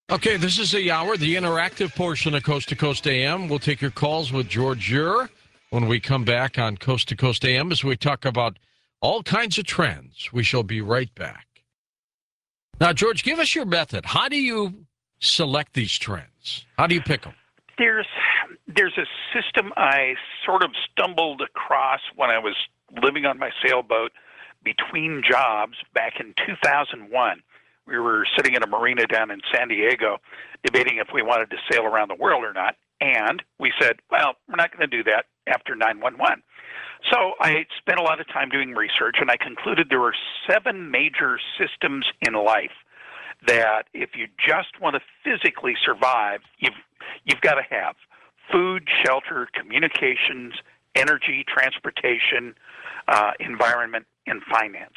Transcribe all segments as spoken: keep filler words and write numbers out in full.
Okay, this is the hour, the interactive portion of Coast to Coast A M. We'll take your calls with George Ure when we come back on Coast to Coast A M as we talk about all kinds of trends. We shall be right back. Now, George, give us your method. How do you select these trends? How do you pick them? There's there's a system I sort of stumbled across when I was living on my sailboat between jobs back in two thousand one. We were sitting in a marina down in San Diego debating if we wanted to sail around the world or not. And we said, well, we're not going to do that after nine one one. So I spent a lot of time doing research, and I concluded there were seven major systems in life that if you just want to physically survive, you've, you've got to have food, shelter, communications, energy, transportation, uh, environment, and finance.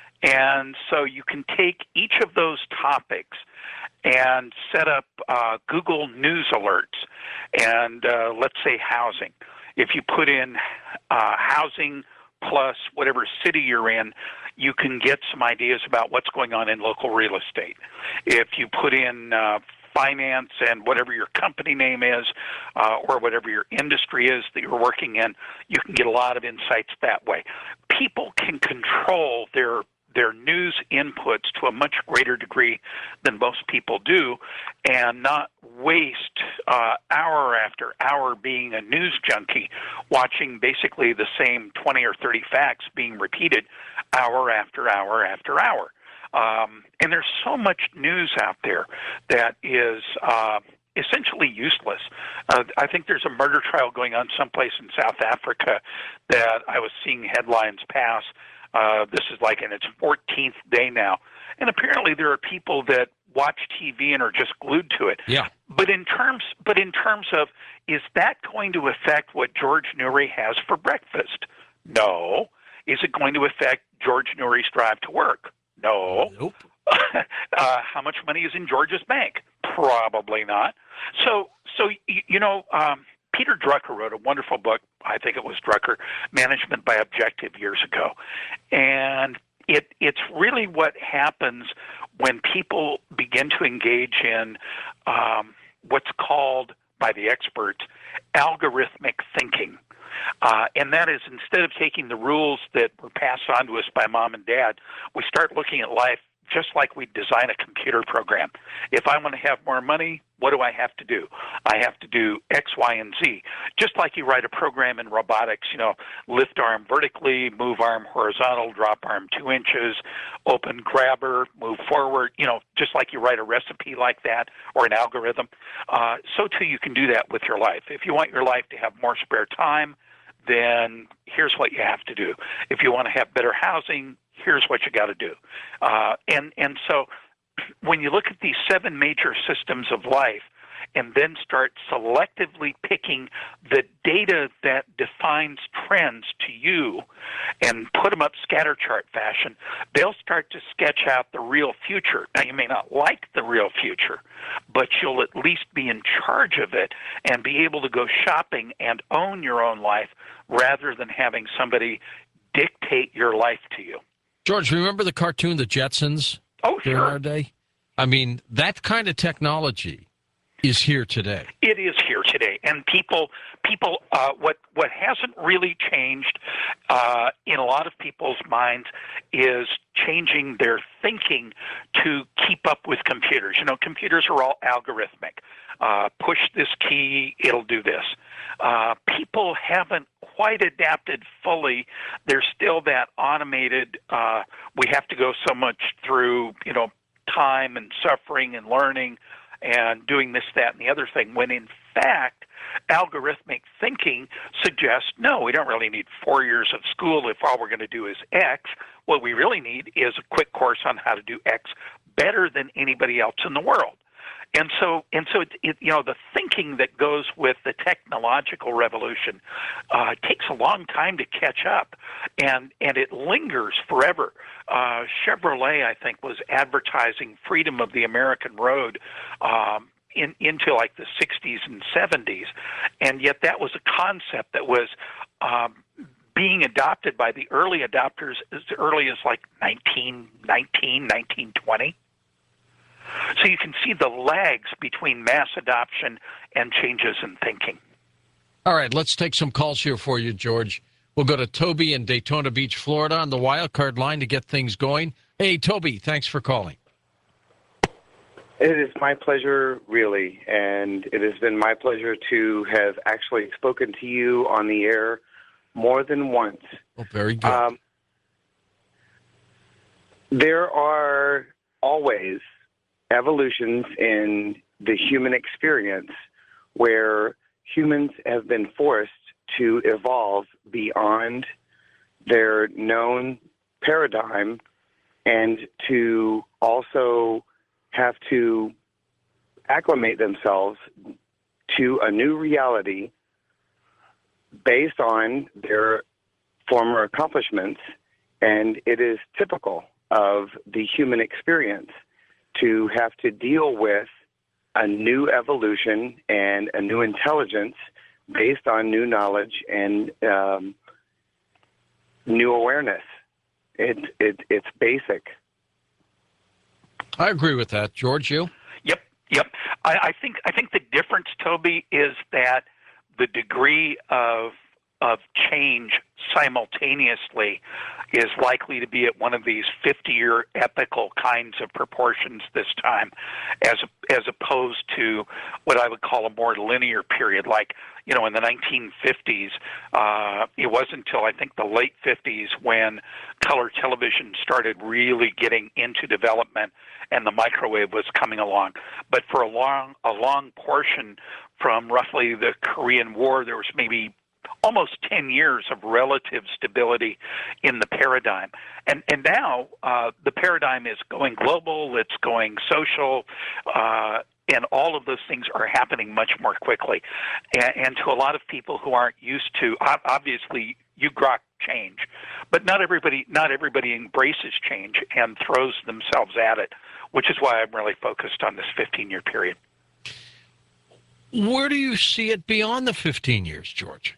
And so you can take each of those topics and set up uh, Google News alerts and uh, let's say housing. If you put in uh, housing plus whatever city you're in, you can get some ideas about what's going on in local real estate. If you put in uh, finance and whatever your company name is uh, or whatever your industry is that you're working in, you can get a lot of insights that way. People can control their their news inputs to a much greater degree than most people do and not waste uh, hour after hour being a news junkie watching basically the same twenty or thirty facts being repeated hour after hour after hour. Um, and there's so much news out there that is uh, essentially useless. Uh, I think there's a murder trial going on someplace in South Africa that I was seeing headlines pass. Uh, this is like in its fourteenth day now. And apparently there are people that watch T V and are just glued to it. Yeah. But in terms but in terms of, is that going to affect what George Noory has for breakfast? No. Is it going to affect George Noory's drive to work? No. Nope. uh, how much money is in George's bank? Probably not. So, so you, you know, um, Peter Drucker wrote a wonderful book, I think it was Drucker, Management by Objective, years ago. And it it's really what happens when people begin to engage in um, what's called, by the experts, algorithmic thinking. Uh, and that is, instead of taking the rules that were passed on to us by mom and dad, we start looking at life just like we design a computer program. If I want to have more money, what do I have to do? I have to do X, Y, and Z. Just like you write a program in robotics, you know, lift arm vertically, move arm horizontal, drop arm two inches, open grabber, move forward, you know, just like you write a recipe like that or an algorithm. Uh, so too you can do that with your life. If you want your life to have more spare time, then here's what you have to do. If you want to have better housing, here's what you got to do. Uh, and, and so when you look at these seven major systems of life and then start selectively picking the data that defines trends to you and put them up scatter chart fashion, they'll start to sketch out the real future. Now, you may not like the real future, but you'll at least be in charge of it and be able to go shopping and own your own life rather than having somebody dictate your life to you. George, remember the cartoon The Jetsons? Oh, during sure. our day? I mean, that kind of technology is here today. It is here today, and people, people, uh, what what hasn't really changed uh, in a lot of people's minds is changing their thinking to keep up with computers. You know, computers are all algorithmic. Uh, push this key, it'll do this. Uh, people haven't quite adapted fully. There's still that automated. Uh, we have to go so much through, you know, time and suffering and learning and doing this, that, and the other thing, when in fact, algorithmic thinking suggests, no, we don't really need four years of school if all we're going to do is X. What we really need is a quick course on how to do X better than anybody else in the world. And so, and so, it, it, you know, the thinking that goes with the technological revolution uh, takes a long time to catch up, and and it lingers forever. Uh, Chevrolet, I think, was advertising freedom of the American road um, in, into like the sixties and seventies, and yet that was a concept that was um, being adopted by the early adopters as early as like nineteen nineteen, nineteen twenty. So you can see the lags between mass adoption and changes in thinking. All right, let's take some calls here for you, George. We'll go to Toby in Daytona Beach, Florida, on the wild card line to get things going. Hey, Toby, thanks for calling. It is my pleasure, really, and it has been my pleasure to have actually spoken to you on the air more than once. Oh, very good. Um, there are always evolutions in the human experience where humans have been forced to evolve beyond their known paradigm and to also have to acclimate themselves to a new reality based on their former accomplishments. And it is typical of the human experience to have to deal with a new evolution and a new intelligence based on new knowledge and um, new awareness. It, it, it's basic. I agree with that. George, you? Yep, yep. I, I think I think the difference, Toby, is that the degree of of change simultaneously is likely to be at one of these fifty-year epical kinds of proportions this time, as as opposed to what I would call a more linear period. Like, you know, in the nineteen fifties, uh, it wasn't until I think the late fifties when color television started really getting into development and the microwave was coming along. But for a long a long portion from roughly the Korean War, there was maybe almost ten years of relative stability in the paradigm. And and now uh, the paradigm is going global, it's going social, uh, and all of those things are happening much more quickly. And, and to a lot of people who aren't used to, obviously, you grok change, but not everybody not everybody embraces change and throws themselves at it, which is why I'm really focused on this fifteen-year period. Where do you see it beyond the fifteen years, George?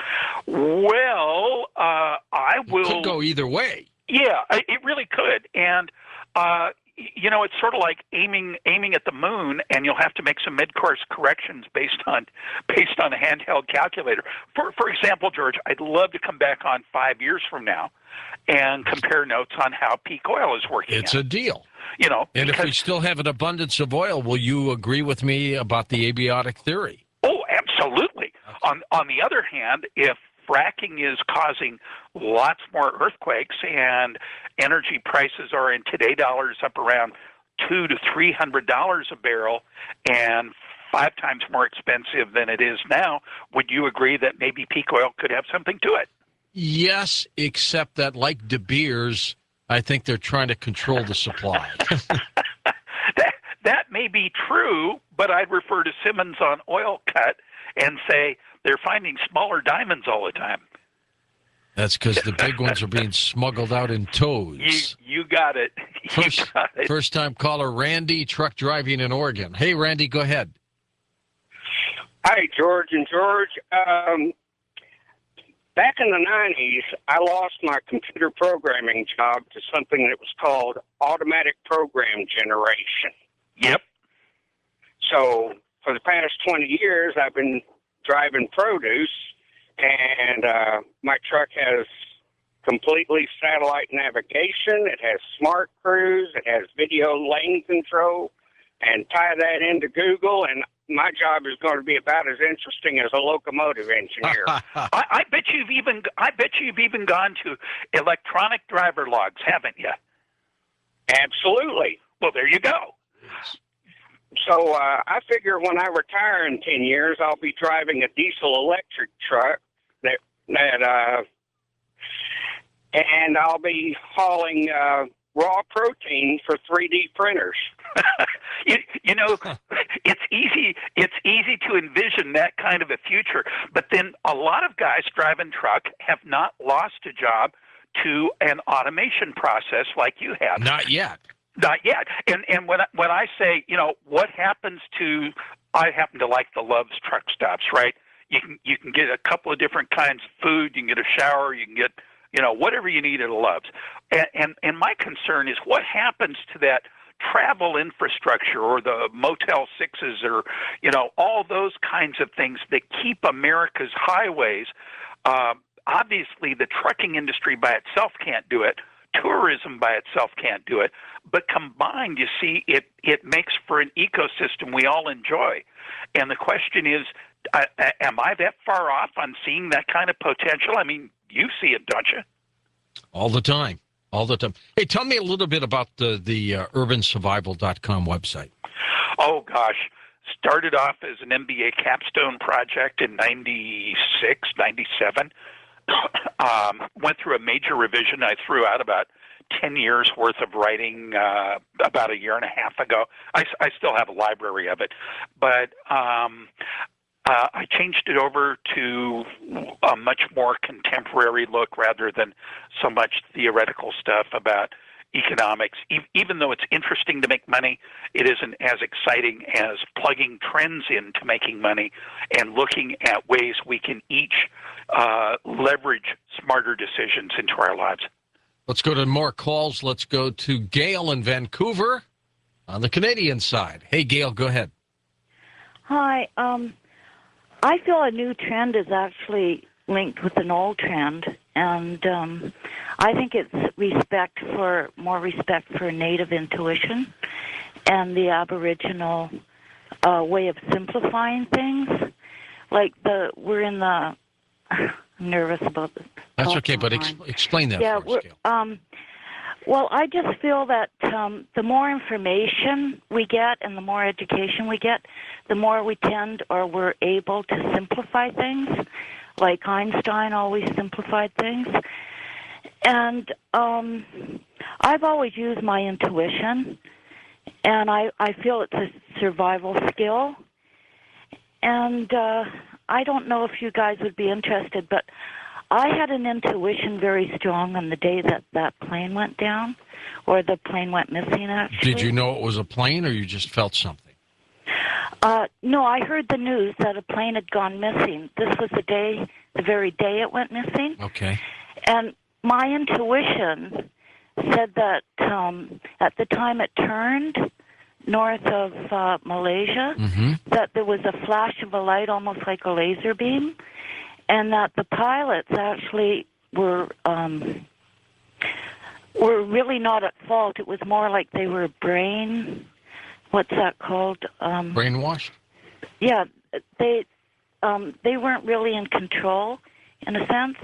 Well, uh, I will. It could go either way. Yeah, it really could. And, uh, you know, it's sort of like aiming aiming at the moon, and you'll have to make some mid-course corrections based on based on a handheld calculator. For for example, George, I'd love to come back on five years from now and compare notes on how peak oil is working. It's out. a deal. You know, and because, if we still have an abundance of oil, will you agree with me about the abiotic theory? Oh, absolutely. Okay. On on the other hand, if fracking is causing lots more earthquakes, and energy prices are in today dollars up around two to three hundred dollars a barrel, and five times more expensive than it is now. Would you agree that maybe peak oil could have something to it? Yes, except that, like De Beers, I think they're trying to control the supply. that that may be true, but I'd refer to Simmons on Oil Cut and say they're finding smaller diamonds all the time. That's because the big ones are being smuggled out in tows. You, you got it. You first, got it. First time caller, Randy, truck driving in Oregon. Hey, Randy, go ahead. Hi, George and George. Um, back in the nineties, I lost my computer programming job to something that was called automatic program generation. Yep. So for the past twenty years, I've been driving produce, and uh, my truck has completely satellite navigation. It has smart cruise. It has video lane control, and tie that into Google, and my job is going to be about as interesting as a locomotive engineer. I, I bet you've even I bet you've even gone to electronic driver logs, haven't you? Absolutely. Well, there you go. So uh, I figure when I retire in ten years, I'll be driving a diesel electric truck that that uh, and I'll be hauling uh, raw protein for three D printers. you, you know, it's easy. It's easy to envision that kind of a future. But then a lot of guys driving truck have not lost a job to an automation process like you have. Not yet. Not yet. And and when I, when I say, you know, what happens to, I happen to like the Love's truck stops, right? You can you can get a couple of different kinds of food. You can get a shower. You can get, you know, whatever you need at a Love's. And and, and my concern is what happens to that travel infrastructure or the Motel Sixes or, you know, all those kinds of things that keep America's highways. Uh, obviously, the trucking industry by itself can't do it. Tourism by itself can't do it. But combined, you see, it, it makes for an ecosystem we all enjoy. And the question is, uh, am I that far off on seeing that kind of potential? I mean, you see it, don't you? All the time. All the time. Hey, tell me a little bit about the, the uh, urban survival dot com website. Oh, gosh. Started off as an M B A capstone project in ninety-six, ninety-seven. um, went through a major revision. I threw out about ten years worth of writing uh, about a year and a half ago. I, I still have a library of it. But um, uh, I changed it over to a much more contemporary look rather than so much theoretical stuff about economics. E- even though it's interesting to make money, it isn't as exciting as plugging trends into making money and looking at ways we can each uh, leverage smarter decisions into our lives. Let's go to more calls. Let's go to Gail in Vancouver on the Canadian side. Hey, Gail, go ahead. Hi. Um, I feel a new trend is actually linked with an old trend, and um, I think it's respect for more respect for native intuition and the Aboriginal uh, way of simplifying things. Like the we're in the I'm nervous about this. That's okay, but ex- explain that yeah, for us, Gail. Um, well, I just feel that um, the more information we get and the more education we get, the more we tend or we're able to simplify things, like Einstein always simplified things. And um, I've always used my intuition, and I, I feel it's a survival skill. And uh, I don't know if you guys would be interested, but I had an intuition very strong on the day that that plane went down, or the plane went missing, actually. Did you know it was a plane, or you just felt something? Uh, no, I heard the news that a plane had gone missing. This was the day, the very day it went missing. Okay. And my intuition said that um, at the time it turned north of uh, Malaysia, Mm-hmm. that there was a flash of a light almost like a laser beam, and that the pilots actually were um, were really not at fault. It was more like they were brain, what's that called? Um, Brainwashed? yeah, they um, they weren't really in control, in a sense.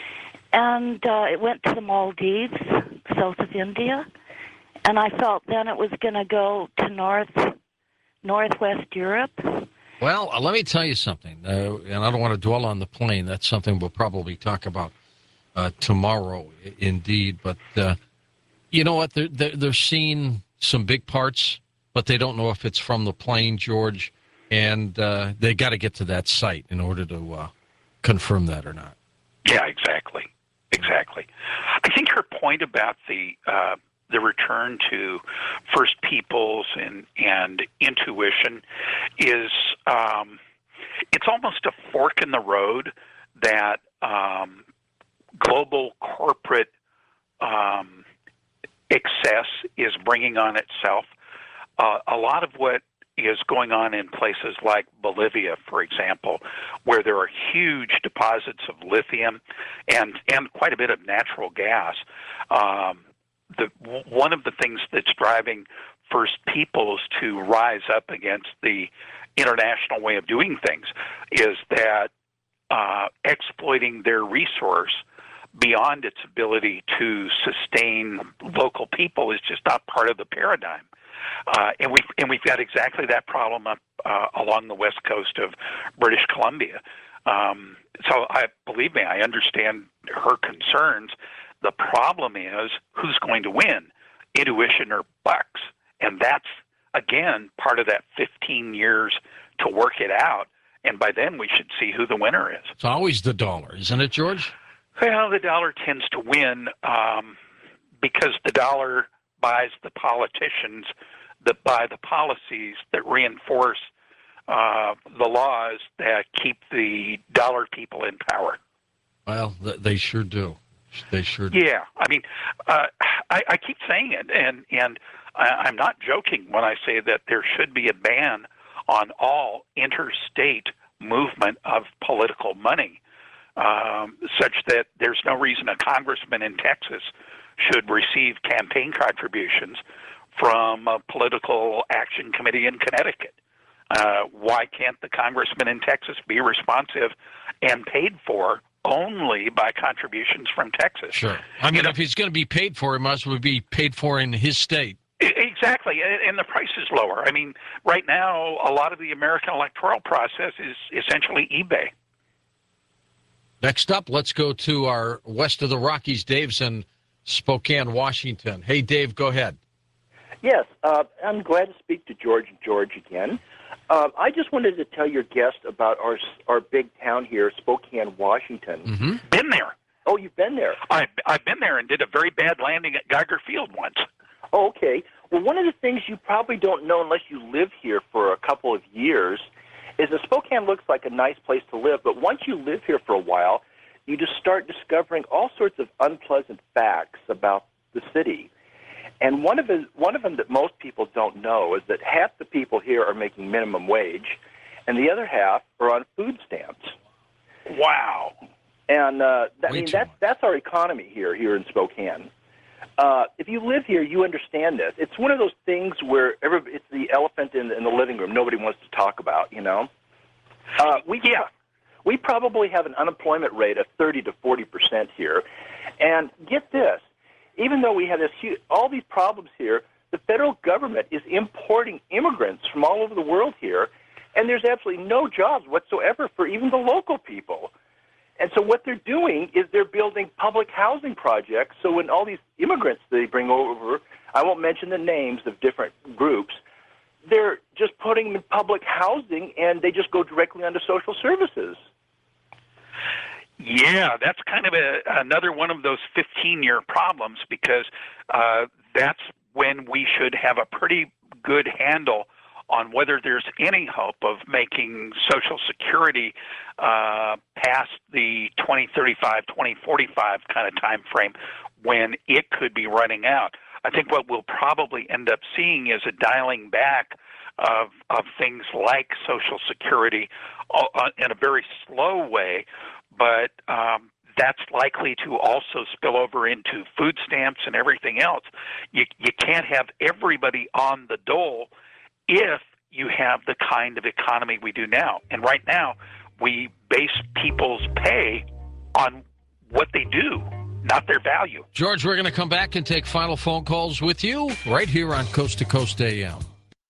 And uh, it went to the Maldives, south of India, and I felt then it was going to go to north, northwest Europe. Well, uh, let me tell you something, uh, and I don't want to dwell on the plane. That's something we'll probably talk about uh, tomorrow, I- indeed. But uh, you know what? They're, they're, they're seeing some big parts, but they don't know if it's from the plane, George, and uh, they got to get to that site in order to uh, confirm that or not. Yeah, exactly. Exactly. I think her point about the uh, the return to First Peoples and, and intuition is um, it's almost a fork in the road that um, global corporate um, excess is bringing on itself. Uh, a lot of what is going on in places like Bolivia, for example, where there are huge deposits of lithium and, and quite a bit of natural gas. Um, the, one of the things that's driving First Peoples to rise up against the international way of doing things is that uh, exploiting their resource beyond its ability to sustain local people is just not part of the paradigm. Uh, and we've and we've got exactly that problem up uh, along the west coast of British Columbia. Um, so, I believe me, I understand her concerns. The problem is who's going to win, intuition or bucks, and that's again part of that fifteen years to work it out. And by then, we should see who the winner is. It's always the dollar, isn't it, George? Well, the dollar tends to win um, because the dollar buys the politicians that buy the policies that reinforce uh, the laws that keep the dollar people in power. Well, th- they sure do. They sure do. Yeah, I mean, uh, I, I keep saying it, and and I, I'm not joking when I say that there should be a ban on all interstate movement of political money, um, such that there's no reason a congressman in Texas should receive campaign contributions from a political action committee in Connecticut. Uh, why can't the congressman in Texas be responsive and paid for only by contributions from Texas? Sure. I mean, You know, if he's going to be paid for, he might as well be paid for in his state. exactly, and the price is lower. I mean, right now, a lot of the American electoral process is essentially eBay. Next up, let's go to our west of the Rockies. Dave's in Spokane, Washington. Hey, Dave, go ahead. Yes, uh, I'm glad to speak to George and George again. Uh, I just wanted to tell your guest about our our big town here, Spokane, Washington. Mm-hmm. Been there. Oh, you've been there? I've, I've been there and did a very bad landing at Geiger Field once. Oh, okay. Well, one of the things you probably don't know unless you live here for a couple of years is that Spokane looks like a nice place to live, but once you live here for a while, you just start discovering all sorts of unpleasant facts about the city. And one of the, one of them that most people don't know is that half the people here are making minimum wage, and the other half are on food stamps. Wow. And uh, that, I Way mean, too that's much. that's our economy here here in Spokane. Uh, if you live here, you understand this. It's one of those things where every, it's the elephant in, in the living room nobody wants to talk about, you know? Uh, we, Yeah. we probably have an unemployment rate of thirty to forty percent here. And get this, even though we have this huge, all these problems here, the federal government is importing immigrants from all over the world here, and there's absolutely no jobs whatsoever for even the local people. And so what they're doing is they're building public housing projects, so when all these immigrants they bring over, I won't mention the names of different groups, they're just putting them in public housing, and they just go directly onto social services. Yeah, that's kind of a, another one of those fifteen-year problems because uh, that's when we should have a pretty good handle on whether there's any hope of making Social Security uh, past the twenty thirty-five, twenty forty-five kind of time frame when it could be running out. I think what we'll probably end up seeing is a dialing back of, of things like Social Security uh, in a very slow way, but um, that's likely to also spill over into food stamps and everything else. You, you can't have everybody on the dole if you have the kind of economy we do now. And right now, we base people's pay on what they do, not their value. George, we're going to come back and take final phone calls with you right here on Coast to Coast A M.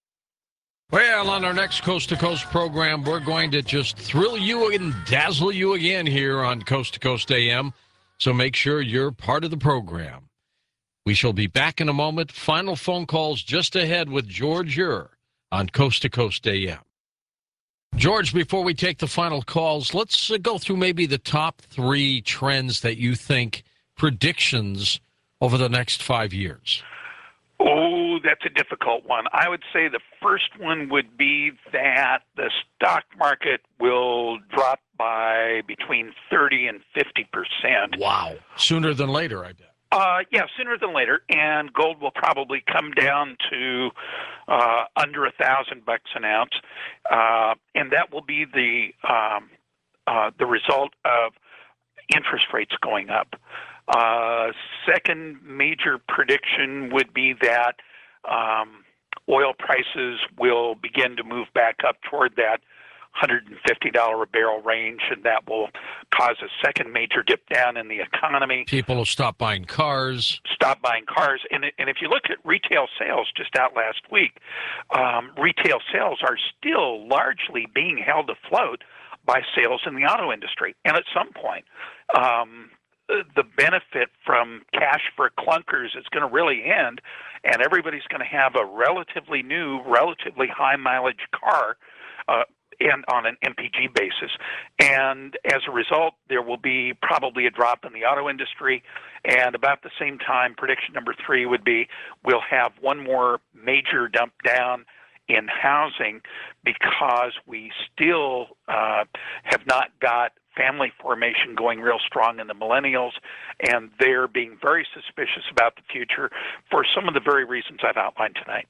Well, on our next Coast to Coast program, we're going to just thrill you and dazzle you again here on Coast to Coast A M. So make sure you're part of the program. We shall be back in a moment. Final phone calls just ahead with George Ure on Coast to Coast A M. George, before we take the final calls, let's uh, go through maybe the top three trends that you think predictions over the next five years. Oh, that's a difficult one. I would say the first one would be that the stock market will drop by between thirty and fifty percent. Wow. Sooner than later, I bet. Uh, yeah, sooner than later, and gold will probably come down to uh, under a thousand bucks an ounce, uh, and that will be the um, uh, the result of interest rates going up. Uh, second major prediction would be that um, oil prices will begin to move back up toward that one hundred fifty dollars a barrel range, and that will cause a second major dip down in the economy. People will stop buying cars. Stop buying cars. And, and if you look at retail sales just out last week, um, retail sales are still largely being held afloat by sales in the auto industry. And at some point, um, the benefit from cash for clunkers is going to really end, and everybody's going to have a relatively new, relatively high mileage car uh, and on an M P G basis. And as a result, there will be probably a drop in the auto industry. And about the same time, prediction number three would be we'll have one more major dump down in housing because we still uh, have not got family formation going real strong in the millennials, and they're being very suspicious about the future for some of the very reasons I've outlined tonight.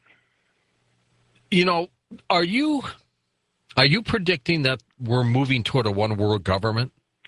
You know, are you are you predicting that we're moving toward a one world government?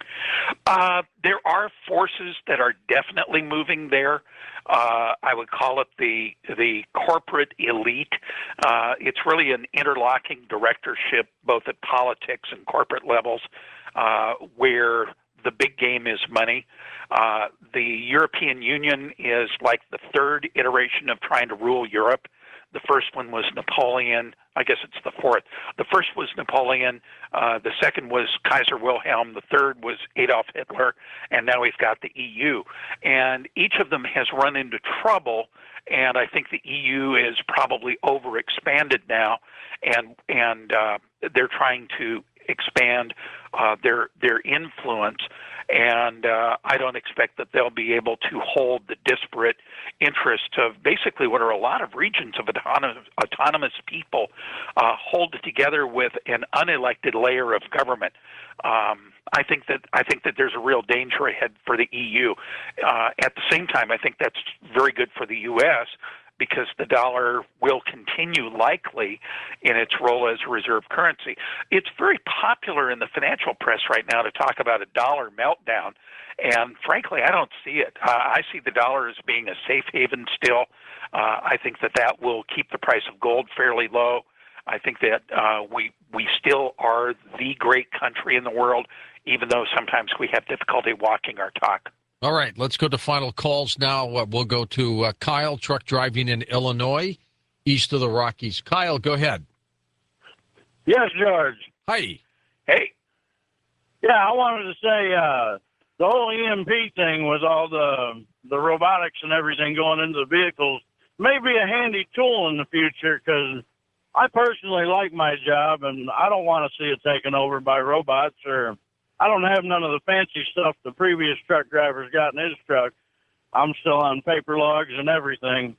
Uh, there are forces that are definitely moving there. Uh, I would call it the the corporate elite. Uh, it's really an interlocking directorship, both at politics and corporate levels, uh, where the big game is money. Uh, the European Union is like the third iteration of trying to rule Europe. The first one was Napoleon. I guess it's the fourth. The first was Napoleon. Uh, the second was Kaiser Wilhelm. The third was Adolf Hitler. And now we've got the E U. And each of them has run into trouble. And I think the E U is probably overexpanded now. And and uh, they're trying to expand uh, their their influence. And uh, I don't expect that they'll be able to hold the disparate interests of basically what are a lot of regions of autonomous, autonomous people, uh, hold it together with an unelected layer of government. Um, I think that I think that there's a real danger ahead for the E U. Uh, at the same time, I think that's very good for the U S because the dollar will continue likely in its role as a reserve currency. It's very popular in the financial press right now to talk about a dollar meltdown, and frankly, I don't see it. Uh, I see the dollar as being a safe haven still. Uh, I think that that will keep the price of gold fairly low. I think that uh, we we still are the great country in the world, even though sometimes we have difficulty walking our talk. All right, let's go to final calls now. Uh, we'll go to uh, Kyle, truck driving in Illinois, east of the Rockies. Kyle, go ahead. Yes, George. Hi. Hey. Yeah, I wanted to say uh, the whole E M P thing with all the the robotics and everything going into the vehicles may be a handy tool in the future because I personally like my job and I don't want to see it taken over by robots, or I don't have none of the fancy stuff the previous truck driver's got in his truck. I'm still on paper logs and everything.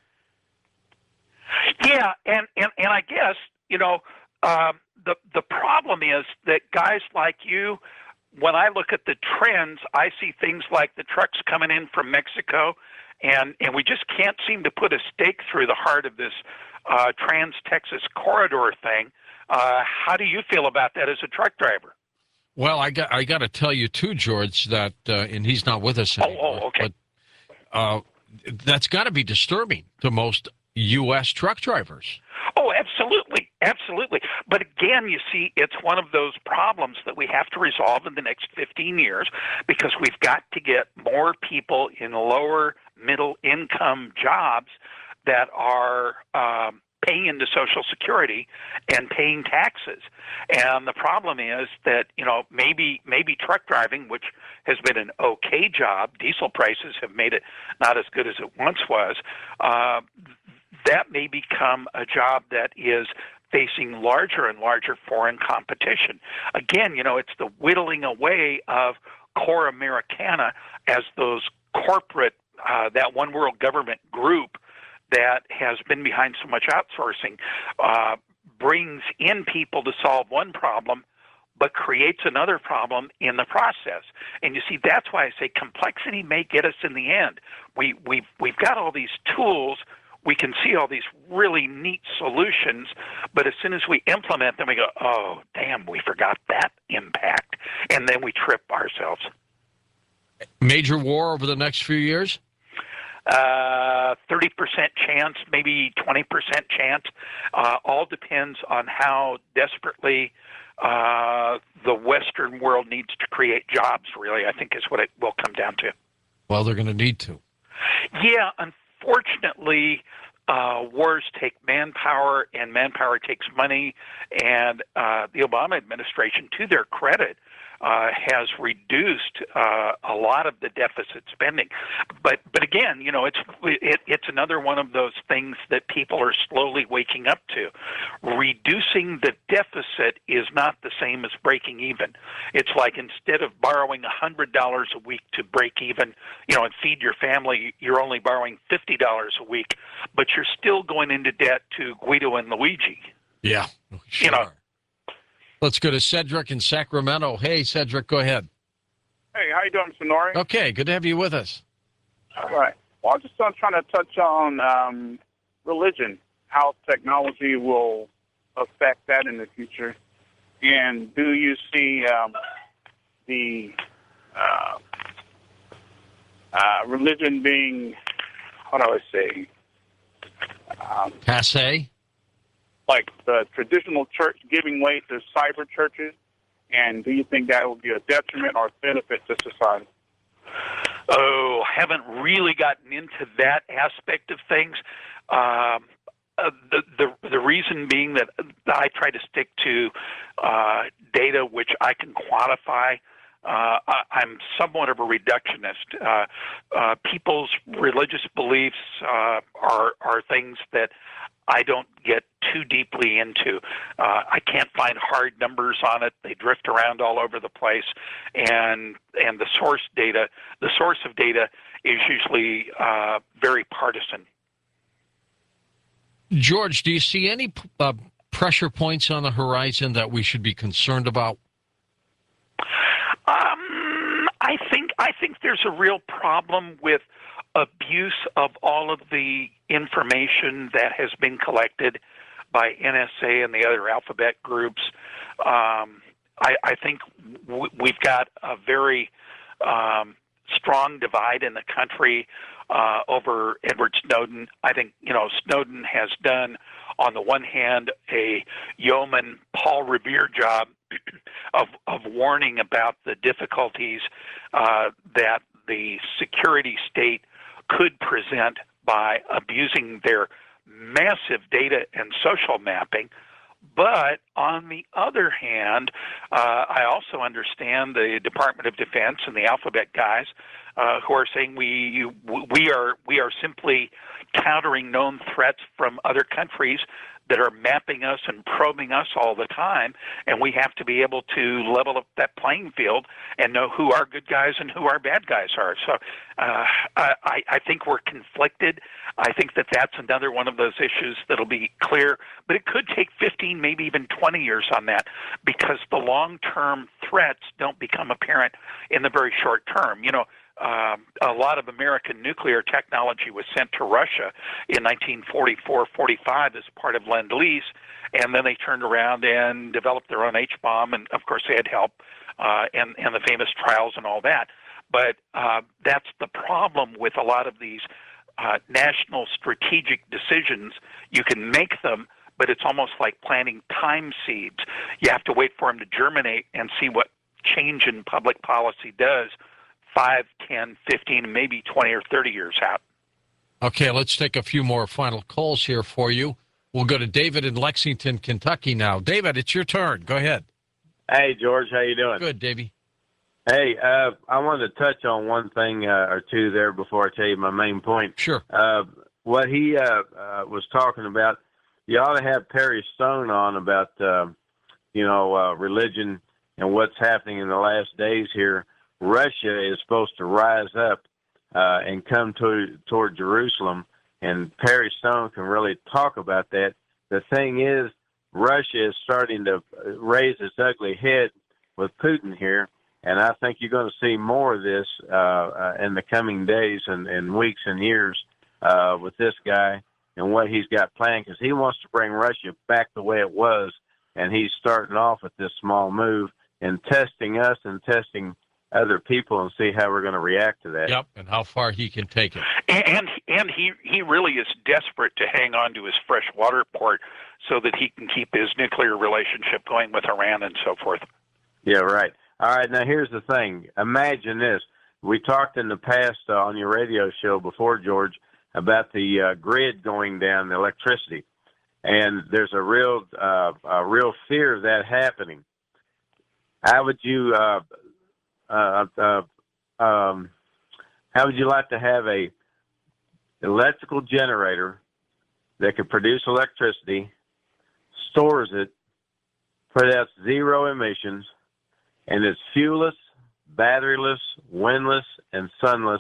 Yeah, and, and, and I guess, you know, um, the the problem is that guys like you, when I look at the trends, I see things like the trucks coming in from Mexico, and, and we just can't seem to put a stake through the heart of this uh, Trans-Texas corridor thing. Uh, how do you feel about that as a truck driver? Well, I got I got to tell you too, George, that uh, and he's not with us anymore. Oh, oh okay. But uh, that's got to be disturbing to most U S truck drivers. Oh, absolutely, absolutely. But again, you see, it's one of those problems that we have to resolve in the next fifteen years because we've got to get more people in lower middle income jobs that are um, paying into Social Security and paying taxes. And the problem is that, you know, maybe maybe truck driving, which has been an okay job, diesel prices have made it not as good as it once was, uh, that may become a job that is facing larger and larger foreign competition. Again, you know, it's the whittling away of core Americana as those corporate, uh, that one world government group that has been behind so much outsourcing, uh, brings in people to solve one problem, but creates another problem in the process. And you see, that's why I say complexity may get us in the end. We, we've, we've got all these tools. We can see all these really neat solutions, but as soon as we implement them, we go, oh, damn, we forgot that impact. And then we trip ourselves. Major war over the next few years? Uh, thirty percent chance, maybe twenty percent chance. Uh, all depends on how desperately uh, the Western world needs to create jobs, really, I think is what it will come down to. Well, they're going to need to. Yeah, unfortunately, uh, wars take manpower, and manpower takes money, and uh, the Obama administration, to their credit, Uh, has reduced uh, a lot of the deficit spending, but but again, you know, it's it, it's another one of those things that people are slowly waking up to. Reducing the deficit is not the same as breaking even. It's like instead of borrowing a hundred dollars a week to break even, you know, and feed your family, you're only borrowing fifty dollars a week, but you're still going into debt to Guido and Luigi. Yeah, sure. You know. Let's go to Cedric in Sacramento. Hey, Cedric, go ahead. you doing, Mister Nori? Okay, good to have you with us. All right. Well, I'm just uh, trying to touch on um, religion, how technology will affect that in the future. And do you see um, the uh, uh, religion being, how do I say, um, Passe? like the traditional church giving way to cyber churches? And do you think that will be a detriment or benefit to society? Oh, haven't really gotten into that aspect of things. Um, uh, the, the the reason being that I try to stick to uh, data which I can quantify. Uh, I, I'm somewhat of a reductionist. Uh, uh, people's religious beliefs uh, are are things that I don't get too deeply into. Uh, I can't find hard numbers on it. They drift around all over the place, and and the source data, the source of data, is usually uh, very partisan. George, do you see any uh, pressure points on the horizon that we should be concerned about? Um, I think I think there's a real problem with abuse of all of the information that has been collected by N S A and the other alphabet groups. Um, I, I think w- we've got a very um, strong divide in the country uh, over Edward Snowden. I think, you know, Snowden has done, on the one hand, a yeoman Paul Revere job of, of warning about the difficulties uh, that the security state could present by abusing their massive data and social mapping. But on the other hand, uh, I also understand the Department of Defense and the Alphabet guys uh, who are saying we we are we are simply countering known threats from other countries that are mapping us and probing us all the time, and we have to be able to level up that playing field and know who our good guys and who our bad guys are. So uh, I, I think we're conflicted. I think that that's another one of those issues that'll be clear, but it could take fifteen, maybe even twenty years on that, because the long-term threats don't become apparent in the very short term. You know, Um, a lot of American nuclear technology was sent to Russia in nineteen forty-four forty-five as part of Lend-Lease, and then they turned around and developed their own H-bomb, and of course they had help, uh, and, and the famous trials and all that. But uh, that's the problem with a lot of these uh, national strategic decisions. You can make them, but it's almost like planting time seeds. You have to wait for them to germinate and see what change in public policy does five, ten, fifteen, maybe twenty or thirty years out. Okay, let's take a few more final calls here for you. We'll go to David in Lexington, Kentucky now. David, it's your turn. Go ahead. Hey, George, how you doing? Good, Davey. Hey, uh, I wanted to touch on one thing uh, or two there before I tell you my main point. Sure. Uh, what he uh, uh, was talking about, you ought to have Perry Stone on about, uh, you know, uh, religion and what's happening in the last days here. Russia is supposed to rise up uh, and come to, toward Jerusalem, and Perry Stone can really talk about that. The thing is, Russia is starting to raise its ugly head with Putin here, and I think you're going to see more of this uh, uh, in the coming days and, and weeks and years uh, with this guy and what he's got planned, because he wants to bring Russia back the way it was, and he's starting off with this small move and testing us and testing other people and see how we're going to react to that. Yep, and how far he can take it. And and he, he really is desperate to hang on to his fresh water port so that he can keep his nuclear relationship going with Iran and so forth. Yeah, right. All right, now here's the thing. Imagine this. We talked in the past uh, on your radio show before, George, about the uh, grid going down, the electricity. And there's a real, uh, a real fear of that happening. How would you... Uh, Uh, uh, um, how would you like to have a electrical generator that could produce electricity, stores it, put out zero emissions, and it's fuelless, batteryless, windless, and sunless,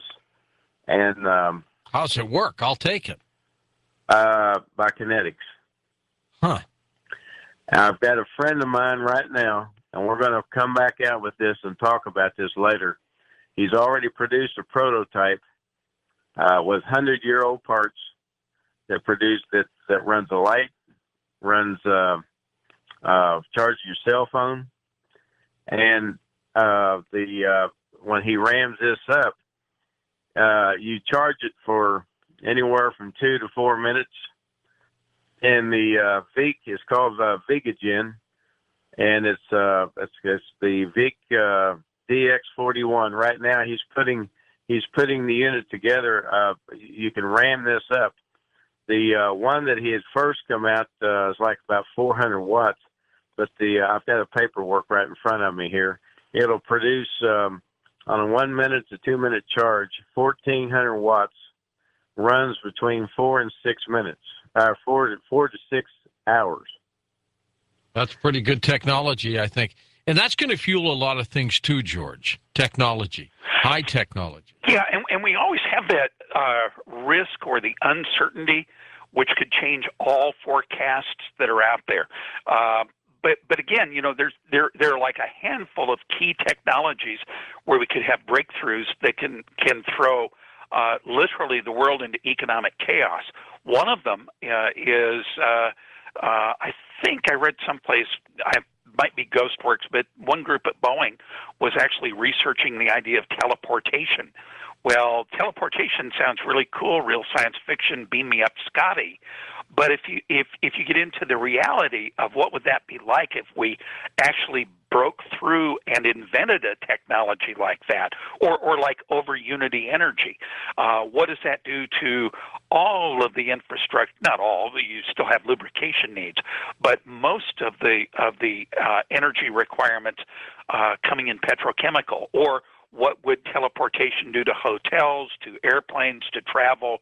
and um, how's it work? I'll take it. Uh, by kinetics. Huh. I've got a friend of mine right now, and we're going to come back out with this and talk about this later. He's already produced a prototype uh, with hundred-year-old parts that produce that that runs a light, runs uh, uh, charges your cell phone, and uh, the uh, when he rams this up, uh, you charge it for anywhere from two to four minutes. And the uh, V I C is called uh, Vigagen, and it's uh, it's, it's the V I C uh, D X forty-one. Right now, he's putting he's putting the unit together. Uh, you can ram this up. The uh, one that he had first come out uh, is like about four hundred watts, but the uh, I've got a paperwork right in front of me here. It'll produce um, on a one minute to two minute charge, fourteen hundred watts, runs between four and six minutes, uh, four to four to six hours. That's pretty good technology, I think. And that's going to fuel a lot of things too, George. Technology, high technology. Yeah, and, and we always have that uh, risk or the uncertainty, which could change all forecasts that are out there. Uh, but but again, you know, there's there there are like a handful of key technologies where we could have breakthroughs that can can throw uh, literally the world into economic chaos. One of them uh, is uh, uh, I think I read someplace I. might be GhostWorks, but one group at Boeing was actually researching the idea of teleportation. Well, teleportation sounds really cool, real science fiction, beam me up Scotty. But if you if if you get into the reality of what would that be like if we actually broke through and invented a technology like that, or or like over unity energy, uh, what does that do to all of the infrastructure? Not all, you still have lubrication needs, but most of the of the uh, energy requirements uh, coming in petrochemical. Or what would teleportation do to hotels, to airplanes, to travel,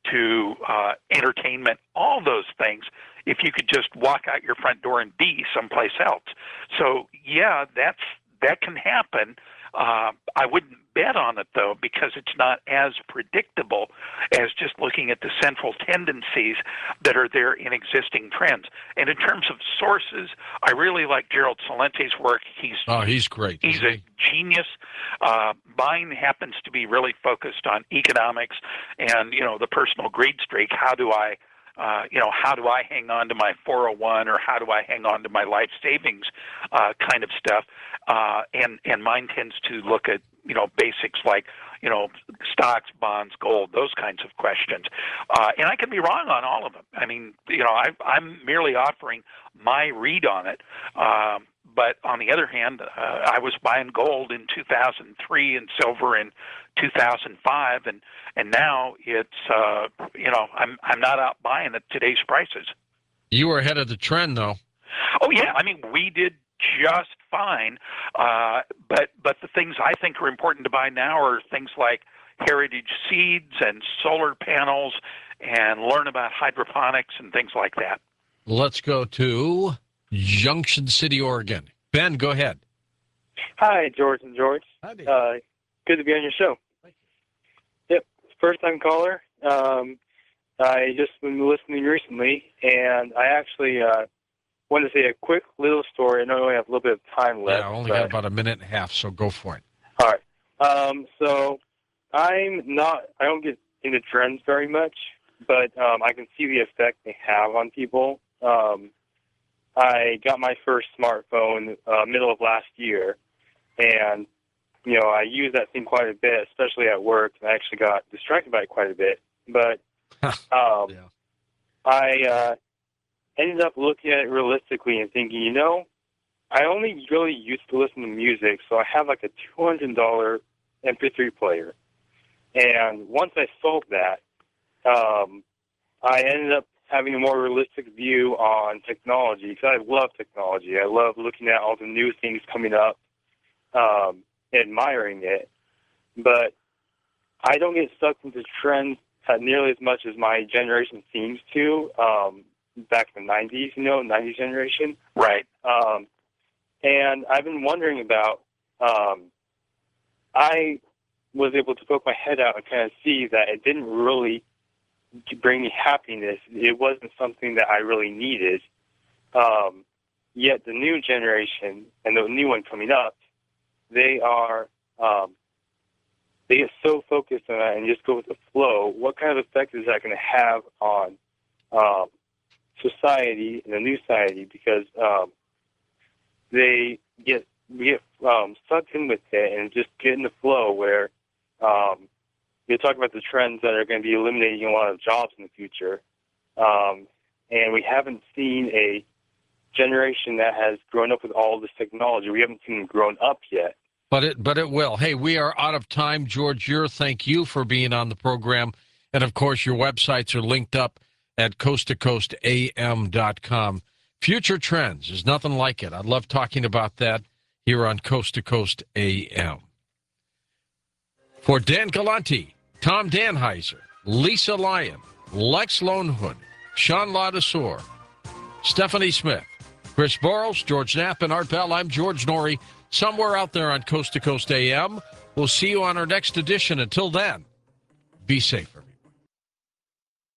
to uh, entertainment, all those things, if you could just walk out your front door and be someplace else. So, yeah, that's that can happen. Uh, I wouldn't bet on it, though, because it's not as predictable as just looking at the central tendencies that are there in existing trends. And in terms of sources, I really like Gerald Salente's work. He's oh, he's great. He's a genius. Uh, mine happens to be really focused on economics and, you know, the personal greed streak. How do I Uh, you know, how do I hang on to my four oh one, or how do I hang on to my life savings uh, kind of stuff? Uh, and, and mine tends to look at, you know, basics like, you know, stocks, bonds, gold, those kinds of questions. Uh, and I can be wrong on all of them. I mean, you know, I, I'm merely offering my read on it. Um, But on the other hand, uh, I was buying gold in two thousand three and silver in two thousand five, and and now it's uh, you know I'm I'm not out buying at today's prices. You were ahead of the trend, though. Oh yeah, I mean we did just fine, uh, but but the things I think are important to buy now are things like heritage seeds and solar panels, and learn about hydroponics and things like that. Let's go to Junction City, Oregon. Ben, go ahead. Hi, George and George. Howdy. Uh, good to be on your show. Thank you. Yep, first-time caller. Um, I just been listening recently, and I actually uh, wanted to say a quick little story. I know we only have a little bit of time left. Yeah, I only but... got about a minute and a half, so go for it. All right. Um, so I'm not. I don't get into trends very much, but um, I can see the effect they have on people. Um, I got my first smartphone uh, middle of last year, and, you know, I use that thing quite a bit, especially at work, and I actually got distracted by it quite a bit. But um, yeah. I uh, ended up looking at it realistically and thinking, you know, I only really used to listen to music, so I have like a two hundred dollars M P three player. And once I sold that, um, I ended up having a more realistic view on technology, because I love technology. I love looking at all the new things coming up, um, admiring it. But I don't get stuck into trends nearly as much as my generation seems to, um, back in the nineties, you know, nineties generation. Right. Um, and I've been wondering about, um, I was able to poke my head out and kind of see that it didn't really to bring me happiness. It wasn't something that I really needed. Um, yet the new generation and the new one coming up, they are um, they get so focused on that and just go with the flow, what kind of effect is that going to have on um, society and the new society? Because um, they get get um, sucked in with it and just get in the flow where um, they talk about the trends that are going to be eliminating a lot of jobs in the future. Um, and we haven't seen a generation that has grown up with all this technology. We haven't seen them grown up yet. But it, but it will. Hey, we are out of time. George Ure, thank you for being on the program. And, of course, your websites are linked up at coast to coast a m dot com. Future trends, there's nothing like it. I love talking about that here on Coast to Coast A M. For Dan Galante, Tom Danheiser, Lisa Lyon, Lex Lonehood, Sean Ladouceur, Stephanie Smith, Chris Boros, George Knapp, and Art Bell, I'm George Noory. Somewhere out there on Coast to Coast A M. We'll see you on our next edition. Until then, be safe, everybody.